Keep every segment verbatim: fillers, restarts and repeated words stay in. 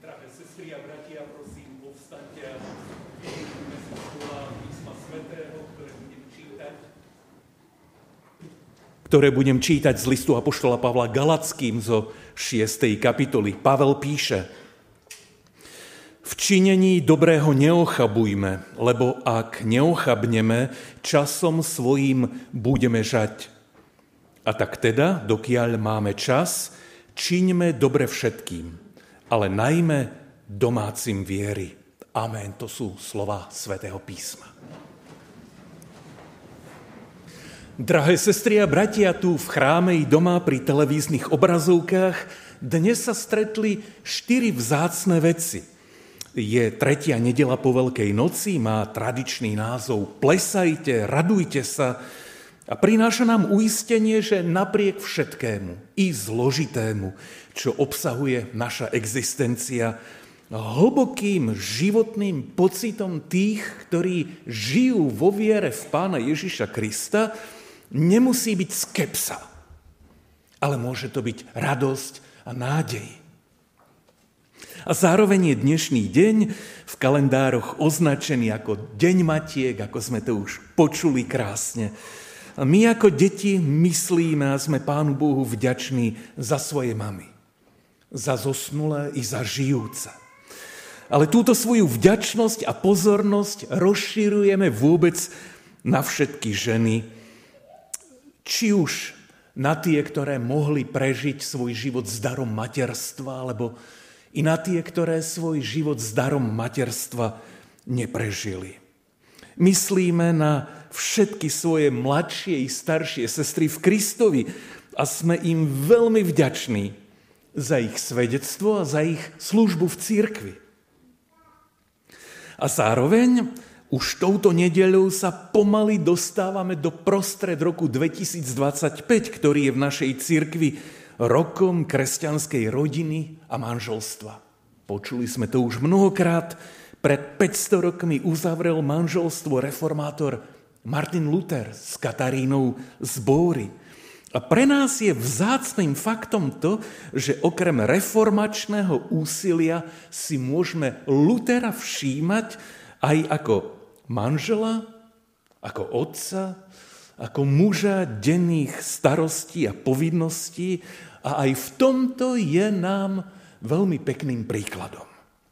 Drahé sestry a bratia, prosím, povstaňte a vypočujme si slova písma svätého, ktoré budem čítať. Ktoré budem čítať z listu apoštola Pavla Galatským zo šiestej kapitoly. Pavel píše: V činení dobrého neochabujme, lebo ak neochabneme, časom svojím budeme žať. A tak teda, dokiaľ máme čas, čiňme dobre všetkým, ale najmä domácim viery. Amen. To sú slova svätého písma. Drahé sestry a bratia, tu v chráme i doma pri televíznych obrazovkách dnes sa stretli štyri vzácne veci. Je tretia nedeľa po Veľkej noci, má tradičný názov Plesajte, radujte sa a prináša nám uistenie, že napriek všetkému, i zložitému, čo obsahuje naša existencia, hlbokým životným pocitom tých, ktorí žijú vo viere v Pána Ježiša Krista, nemusí byť skepsa, ale môže to byť radosť a nádej. A zároveň je dnešný deň v kalendároch označený ako Deň Matiek, ako sme to už počuli krásne. A my ako deti myslíme a sme Pánu Bohu vďační za svoje mamy, za zosnulé i za žijúce. Ale túto svoju vďačnosť a pozornosť rozširujeme vôbec na všetky ženy, či už na tie, ktoré mohli prežiť svoj život s darom materstva, alebo i na tie, ktoré svoj život s darom materstva neprežili. Myslíme na všetky svoje mladšie i staršie sestry v Kristovi a sme im veľmi vďační za ich svedectvo a za ich službu v cirkvi. A zároveň už touto nedeľou sa pomaly dostávame do prostred roku dvetisícdvadsaťpäť, ktorý je v našej cirkvi rokom kresťanskej rodiny a manželstva. Počuli sme to už mnohokrát. Pred päťsto rokmi uzavrel manželstvo reformátor Martin Luther s Katarínou z Bóry. A pre nás je vzácnym faktom to, že okrem reformačného úsilia si môžeme Luthera všímať aj ako manžela, ako otca, ako muža denných starostí a povinností. A aj v tomto je nám veľmi pekným príkladom.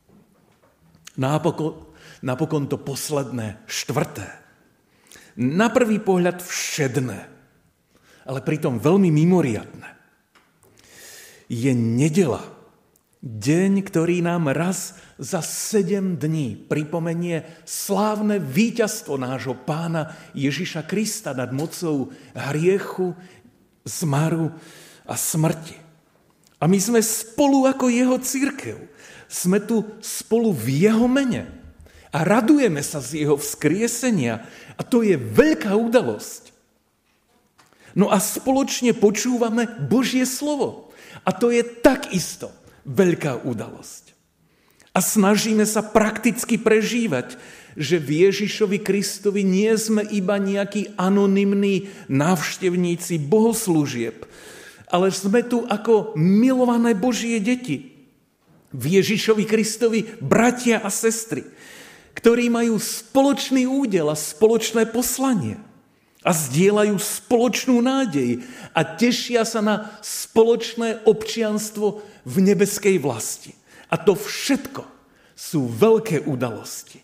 Napokon, napokon to posledné, štvrté. Na prvý pohľad všedné, ale pritom veľmi mimoriadne. Je nedeľa, deň, ktorý nám raz za sedem dní pripomenie slávne víťazstvo nášho Pána Ježiša Krista nad mocou hriechu, zmaru a smrti. A my sme spolu ako jeho cirkev. Sme tu spolu v jeho mene a radujeme sa z jeho vzkriesenia a to je veľká udalosť. No a spoločne počúvame Božie slovo a to je takisto veľká udalosť. A snažíme sa prakticky prežívať, že v Ježišovi Kristovi nie sme iba nejakí anonymní návštevníci bohoslúžieb, ale sme tu ako milované Božie deti. V Ježišovi Kristovi bratia a sestry, ktorí majú spoločný údel a spoločné poslanie a zdieľajú spoločnú nádej a tešia sa na spoločné občianstvo v nebeskej vlasti. A to všetko sú veľké udalosti.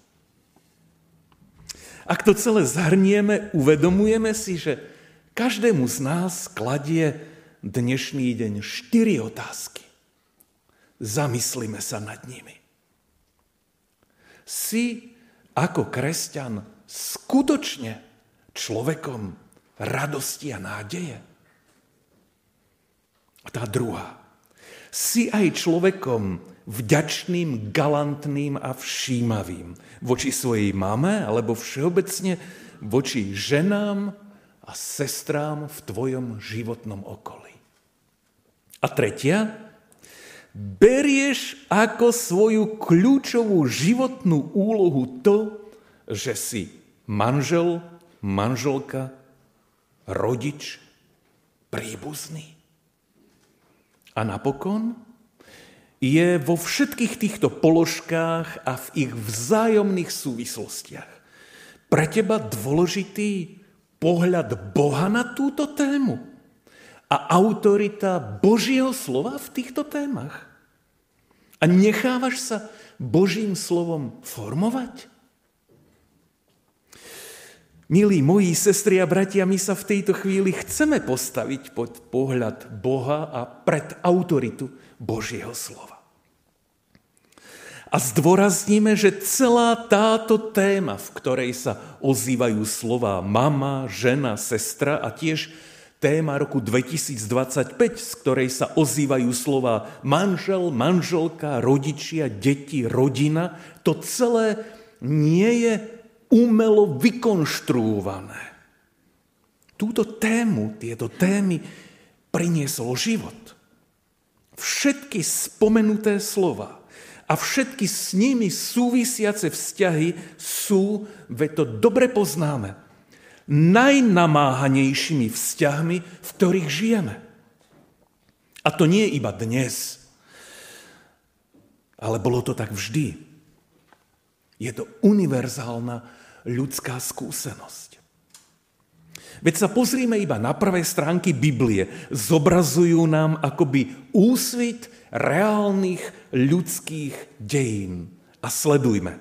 Ak to celé zhrnieme, uvedomujeme si, že každému z nás kladie dnešný deň štyri otázky. Zamyslíme sa nad nimi. Si ako kresťan skutočne človekom radosti a nádeje? A tá druhá. Si aj človekom vďačným, galantným a všímavým voči svojej mame alebo všeobecne voči ženám a sestrám v tvojom životnom okolí. A tretia. Berieš ako svoju kľúčovú životnú úlohu to, že si manžel, manželka, rodič, príbuzný. A napokon je vo všetkých týchto položkách a v ich vzájomných súvislostiach. Pre teba dôležitý pohľad Boha na túto tému a autorita Božieho slova v týchto témach. A nechávaš sa Božím slovom formovať? Milí moji sestry a bratia, my sa v tejto chvíli chceme postaviť pod pohľad Boha a pred autoritu Božieho slova. A zdôrazníme, že celá táto téma, v ktorej sa ozývajú slová mama, žena, sestra a tiež téma roku dvetisícdvadsaťpäť, z ktorej sa ozývajú slová manžel, manželka, rodičia, deti, rodina, to celé nie je umelo vykonštruované. Túto tému, tieto témy priniesol život. Všetky spomenuté slova a všetky s nimi súvisiace vzťahy sú, veď to dobre poznáme, najnamáhanejšími vzťahmi, v ktorých žijeme. A to nie iba dnes, ale bolo to tak vždy. Je to univerzálna ľudská skúsenosť. Veď sa pozrime iba na prvé stránky Biblie. Zobrazujú nám akoby úsvit reálnych ľudských dejín. A sledujme.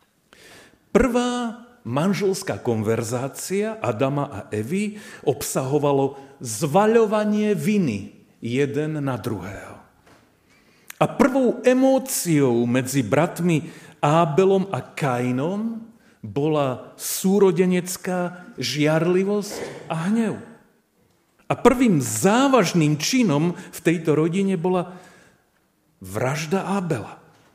Prvá manželská konverzácia Adama a Evy obsahovalo zvaľovanie viny jeden na druhého. A prvou emóciou medzi bratmi Ábelom a Kainom bola súrodenecká žiarlivosť a hnev. A prvým závažným činom v tejto rodine bola vražda Ábela.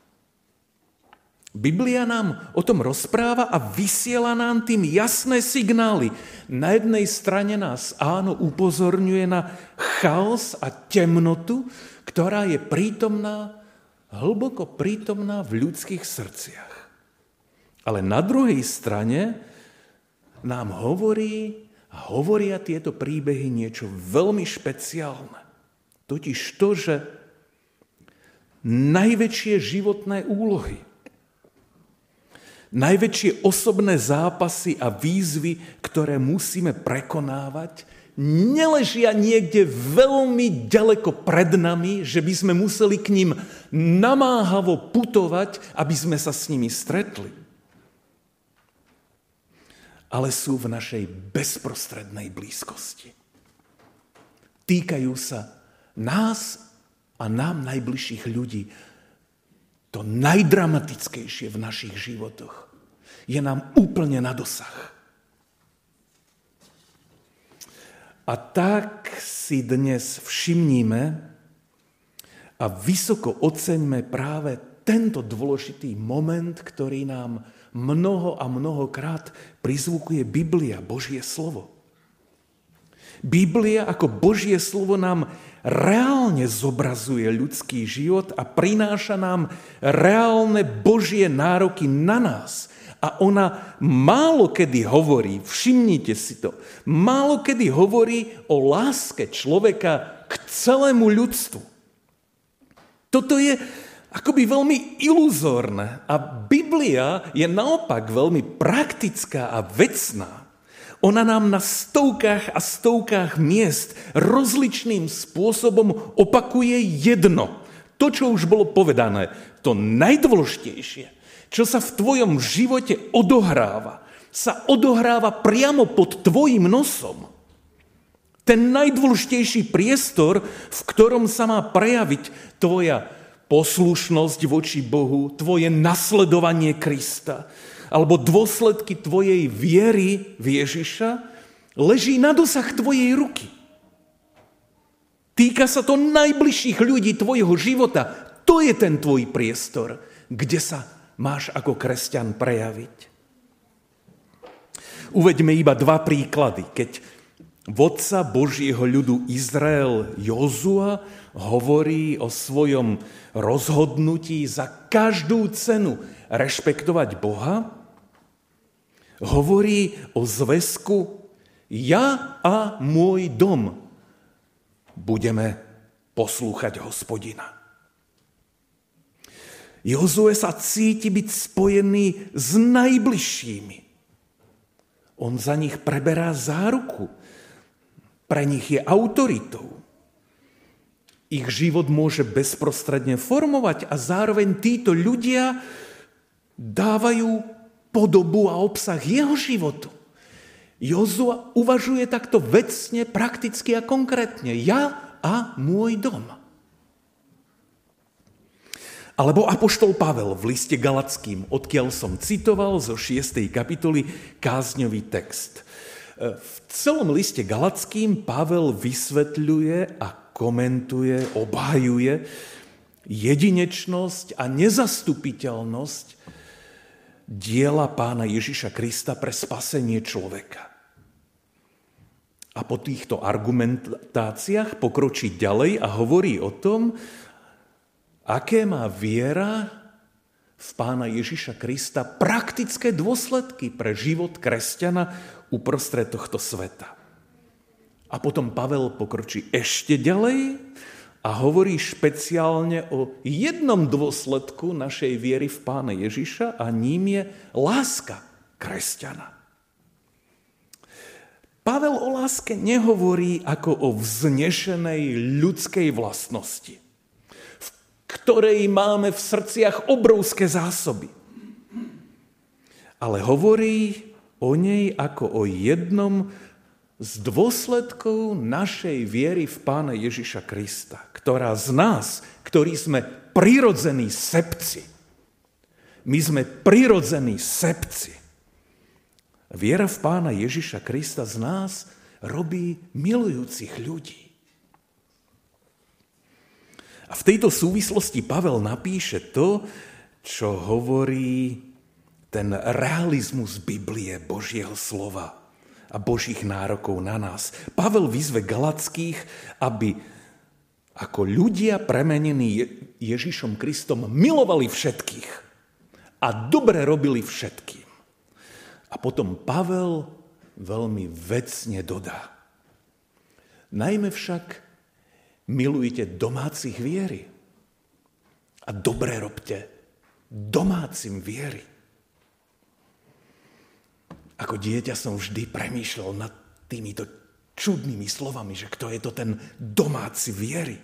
Biblia nám o tom rozpráva a vysiela nám tým jasné signály. Na jednej strane nás áno upozorňuje na chaos a temnotu, ktorá je prítomná, hlboko prítomná v ľudských srdciach. Ale na druhej strane nám hovorí a hovoria tieto príbehy niečo veľmi špeciálne. Totiž to, že najväčšie životné úlohy, najväčšie osobné zápasy a výzvy, ktoré musíme prekonávať, neležia niekde veľmi ďaleko pred nami, že by sme museli k ním namáhavo putovať, aby sme sa s nimi stretli. Ale sú v našej bezprostrednej blízkosti. Týkajú sa nás a nám najbližších ľudí. To najdramatickejšie v našich životoch je nám úplne na dosah. A tak si dnes všimníme a vysoko oceňme práve tento dôležitý moment, ktorý nám mnoho a mnohokrát prizvukuje Biblia, Božie slovo. Biblia ako Božie slovo nám reálne zobrazuje ľudský život a prináša nám reálne Božie nároky na nás. A ona málo kedy hovorí, všimnite si to, málo kedy hovorí o láske človeka k celému ľudstvu. Toto je akoby veľmi iluzórne. A Biblia je naopak veľmi praktická a vecná. Ona nám na stovkách a stovkách miest rozličným spôsobom opakuje jedno. To, čo už bolo povedané, to najdôležitejšie, čo sa v tvojom živote odohráva, sa odohráva priamo pod tvojim nosom. Ten najdôležitejší priestor, v ktorom sa má prejaviť tvoja poslušnosť voči Bohu, tvoje nasledovanie Krista, alebo dôsledky tvojej viery v Ježiša, leží na dosah tvojej ruky. Týka sa to najbližších ľudí tvojho života. To je ten tvoj priestor, kde sa máš ako kresťan prejaviť. Uveďme iba dva príklady. Keď vodca Božieho ľudu Izrael Jozua hovorí o svojom rozhodnutí za každú cenu rešpektovať Boha, hovorí o zväzku ja a môj dom budeme poslúchať Hospodina. Jozue sa cíti byť spojený s najbližšími. On za nich preberá záruku. Pre nich je autoritou. Ich život môže bezprostredne formovať a zároveň títo ľudia dávajú podobu a obsah jeho životu. Jozua uvažuje takto vecne, prakticky a konkrétne. Ja a môj dom. Alebo apoštol Pavel v liste Galackým, odkiaľ som citoval zo šiestej kapitoly kázňový text. V celom liste Galackým Pavel vysvetľuje a komentuje, obhajuje jedinečnosť a nezastupiteľnosť diela Pána Ježiša Krista pre spasenie človeka. A po týchto argumentáciách pokročí ďalej a hovorí o tom, aké má viera v Pána Ježiša Krista praktické dôsledky pre život kresťana uprostred tohto sveta. A potom Pavel pokročí ešte ďalej a hovorí špeciálne o jednom dôsledku našej viery v Pána Ježiša a ním je láska kresťana. Pavel o láske nehovorí ako o vznešenej ľudskej vlastnosti, ktorej máme v srdciach obrovské zásoby. Ale hovorí o nej ako o jednom z dôsledkov našej viery v Pána Ježiša Krista, ktorá z nás, ktorí sme prirodzení sebci, my sme prirodzení sebci. Viera v Pána Ježiša Krista z nás robí milujúcich ľudí. A v tejto súvislosti Pavel napíše to, čo hovorí ten realizmus Biblie, Božieho slova a Božích nárokov na nás. Pavel vyzve Galackých, aby ako ľudia premenení Ježišom Kristom milovali všetkých a dobre robili všetkým. A potom Pavel veľmi vecne dodá. Najmä však milujte domácich viery a dobre robte domácim viery. Ako dieťa som vždy premýšľal nad týmito čudnými slovami, že kto je to ten domáci viery.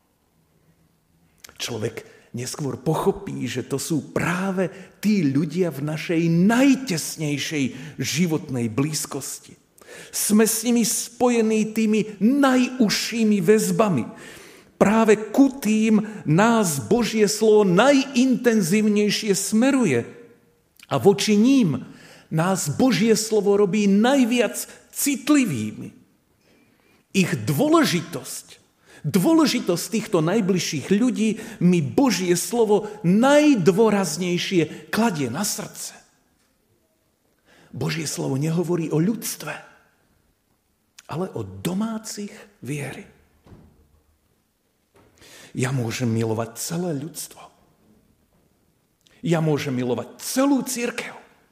Človek neskôr pochopí, že to sú práve tí ľudia v našej najtesnejšej životnej blízkosti. Sme s nimi spojení tými najúžšími väzbami. Práve ku tým nás Božie slovo najintenzívnejšie smeruje. A voči ním nás Božie slovo robí najviac citlivými. Ich dôležitosť, dôležitosť týchto najbližších ľudí mi Božie slovo najdôraznejšie kladie na srdce. Božie slovo nehovorí o ľudstve, ale o domácich viery. Ja môžem milovať celé ľudstvo. Ja môžem milovať celú cirkev.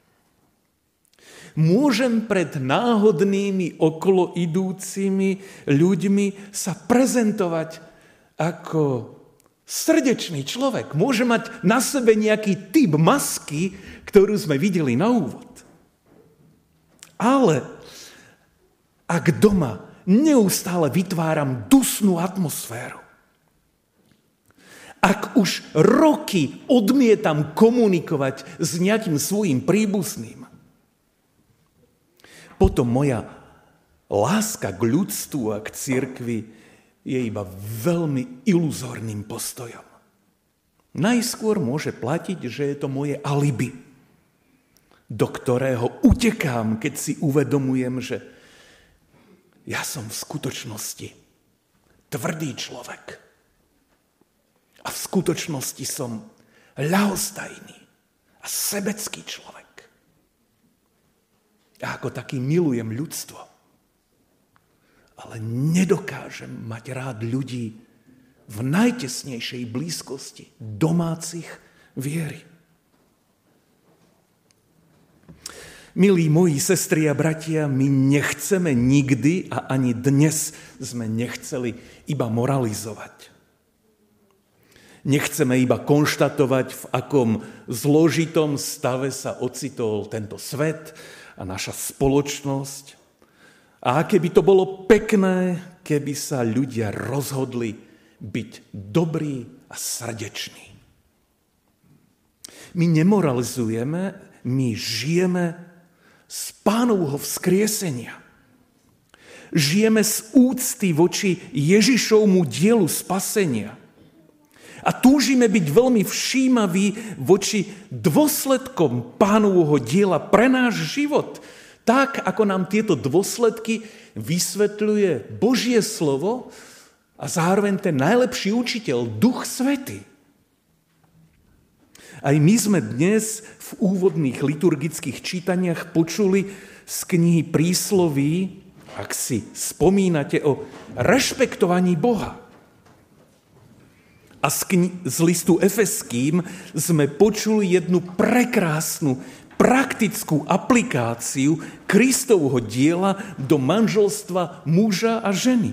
Môžem pred náhodnými okolo idúcimi ľuďmi sa prezentovať ako srdečný človek. Môžem mať na sebe nejaký typ masky, ktorú sme videli na úvod. Ale ak doma neustále vytváram dusnú atmosféru, ak už roky odmietam komunikovať s nejakým svojím príbuzným, potom moja láska k ľudstvu a k cirkvi je iba veľmi iluzórnym postojom. Najskôr môže platiť, že je to moje alibi, do ktorého utekám, keď si uvedomujem, že ja som v skutočnosti tvrdý človek. A v skutočnosti som ľahostajný a sebecký človek. Ja ako taký milujem ľudstvo. Ale nedokážem mať rád ľudí v najtesnejšej blízkosti domácich viery. Milí moji sestry a bratia, my nechceme nikdy a ani dnes sme nechceli iba moralizovať. Nechceme iba konštatovať, v akom zložitom stave sa ocitol tento svet a naša spoločnosť. A aké by to bolo pekné, keby sa ľudia rozhodli byť dobrí a srdeční. My nemoralizujeme, my žijeme z Pánovho vzkriesenia. Žijeme z úcty voči Ježišovmu dielu spasenia. A túžime byť veľmi všímaví voči dôsledkom Pánovho diela pre náš život. Tak, ako nám tieto dôsledky vysvetľuje Božie slovo a zároveň ten najlepší učiteľ, Duch Svätý. Aj my sme dnes v úvodných liturgických čítaniach počuli z knihy Prísloví, ak si spomínate, o rešpektovaní Boha. A z, kni- z listu Efeským sme počuli jednu prekrásnu, praktickú aplikáciu Kristovho diela do manželstva muža a ženy.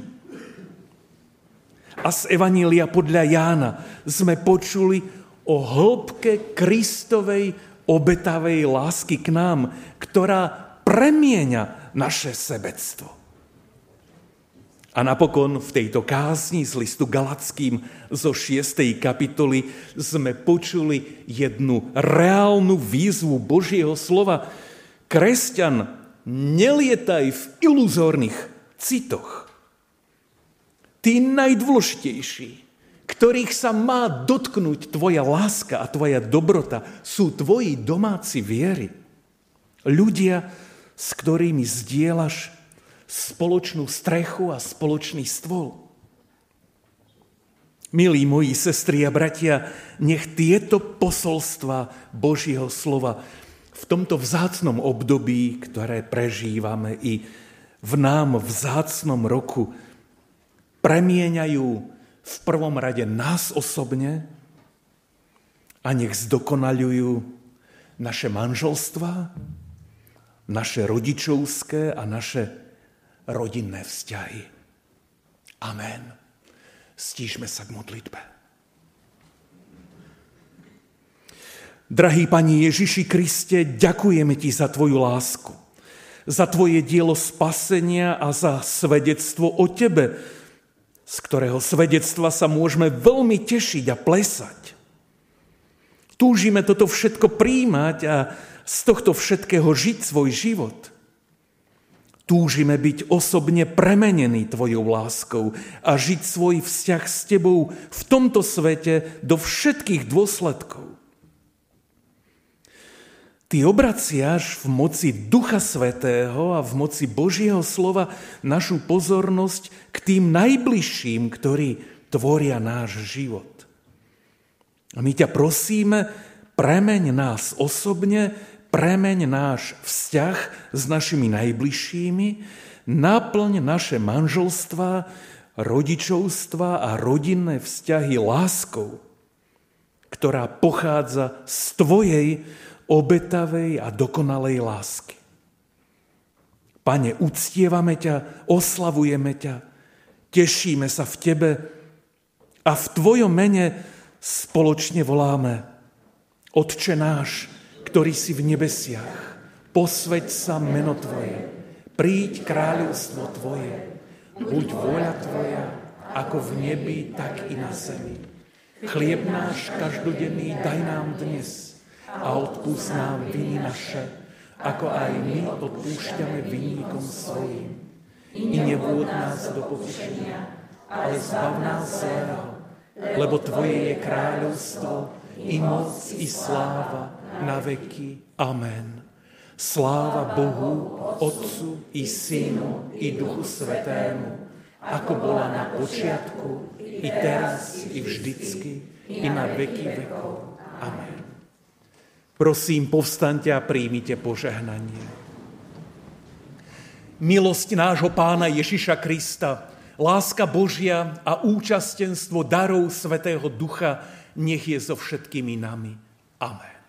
A z Evanília podľa Jána sme počuli o hĺbke Kristovej obetavej lásky k nám, ktorá premieňa naše sebectvo. A napokon v tejto kázni z listu Galatským zo šiestej kapitoly sme počuli jednu reálnu výzvu Božieho slova. Kresťan, nelietaj v iluzórnych citoch. Tí najdôležitejší, ktorých sa má dotknúť tvoja láska a tvoja dobrota, sú tvoji domáci viery. Ľudia, s ktorými zdieľaš spoločnú strechu a spoločný stôl. Milí moji sestry a bratia, nech tieto posolstva Božieho slova v tomto vzácnom období, ktoré prežívame i v nám vzácnom roku, premieňajú v prvom rade nás osobne a nech zdokonaľujú naše manželstvá, naše rodičovské a naše rodinné vzťahy. Amen. Stíšme sa k modlitbe. Drahý Pani Ježiši Kriste, ďakujeme Ti za Tvoju lásku, za Tvoje dielo spasenia a za svedectvo o Tebe, z ktorého svedectva sa môžeme veľmi tešiť a plesať. Túžime toto všetko prijímať a z tohto všetkého žiť svoj život. Túžime byť osobne premenení Tvojou láskou a žiť svoj vzťah s Tebou v tomto svete do všetkých dôsledkov. Ty obraciaš v moci Ducha Svätého a v moci Božieho slova našu pozornosť k tým najbližším, ktorí tvoria náš život. A my ťa prosíme, premeň nás osobne, premeň náš vzťah s našimi najbližšími, naplň naše manželstva, rodičovstva a rodinné vzťahy láskou, ktorá pochádza z Tvojej obetavej a dokonalej lásky. Pane, uctievame ťa, oslavujeme ťa, tešíme sa v Tebe a v Tvojom mene spoločne voláme: Otče náš, ktorý si v nebesiach, posväť sa meno Tvoje, príď kráľovstvo Tvoje, buď vôľa Tvoja, ako v nebi, tak i na zemi. Chlieb náš každodenný daj nám dnes a odpúsť nám viny naše, ako aj my odpúšťame vinníkom svojim. I nevôd nás do pokušenia, ale zbav nás zlého, lebo Tvoje je kráľovstvo, i moc, i sláva, na veky. Amen. Sláva Bohu, Otcu, i Synu, i Duchu Svätému, ako bola na počiatku, i teraz, i vždycky, i na veky vekov. Amen. Prosím, povstaňte a príjmite požehnanie. Milosť nášho Pána Ježiša Krista, láska Božia a účastenstvo darov Svätého Ducha nech je so všetkými nami. Amen.